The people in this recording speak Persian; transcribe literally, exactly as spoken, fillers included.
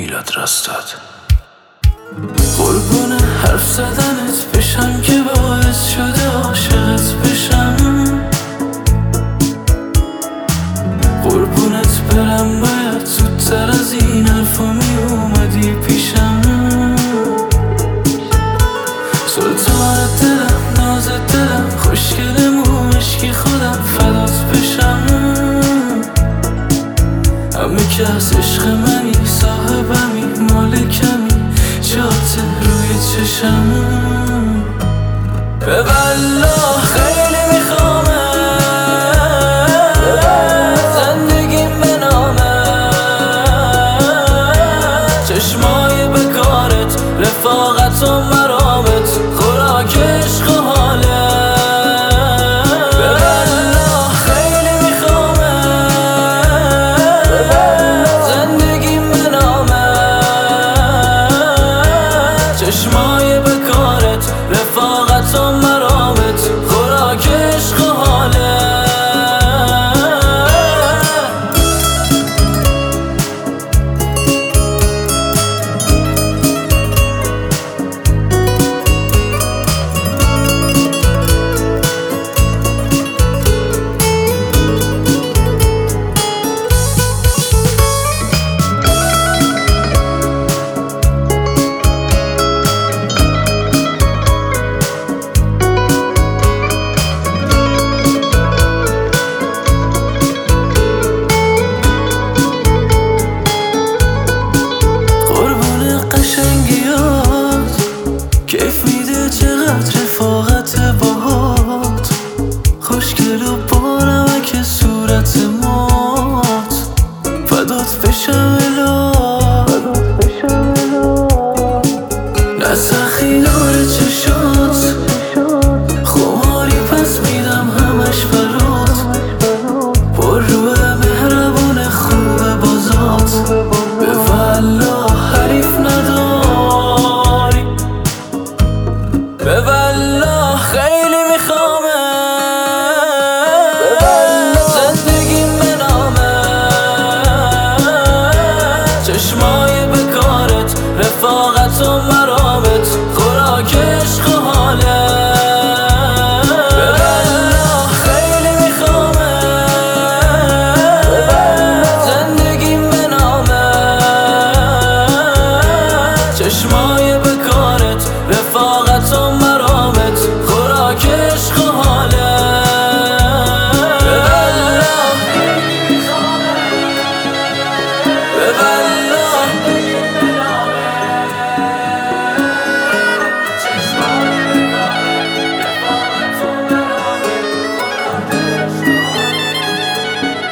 میلاد راستاد. قربون حرف زدنت بشم که باعث شده عاشقت بشم، قربونت برم باید زودتر از این حرفا می اومدی پیشم. سلطان دلم، ناز دلم، خوشگل موشکی خودم فدات بشم. همه که از عشق منی، صاحبمی، مالکمی، جات روی چشم. به والله خیلی میخوامه زندگیم به نامه، چشمای بکارت، رفاقت و مرامت، خوراک عشق و حاله. به والله خیلی میخوامه زندگیم به نامه، چشمای بکارت، رفاقت و مرامت، خوراک عشق و حاله. کیف میده چقدر رفاقت باهات، خوشگل و بانمک صورت مات، فدات بشم الا نه سخی داره چشات، خماری پس میدم همش برات، پر روح مهربون خوب بازات. به والله حریف نداری، به والله خیلی میخوامه زندگیم به نامه، چشمای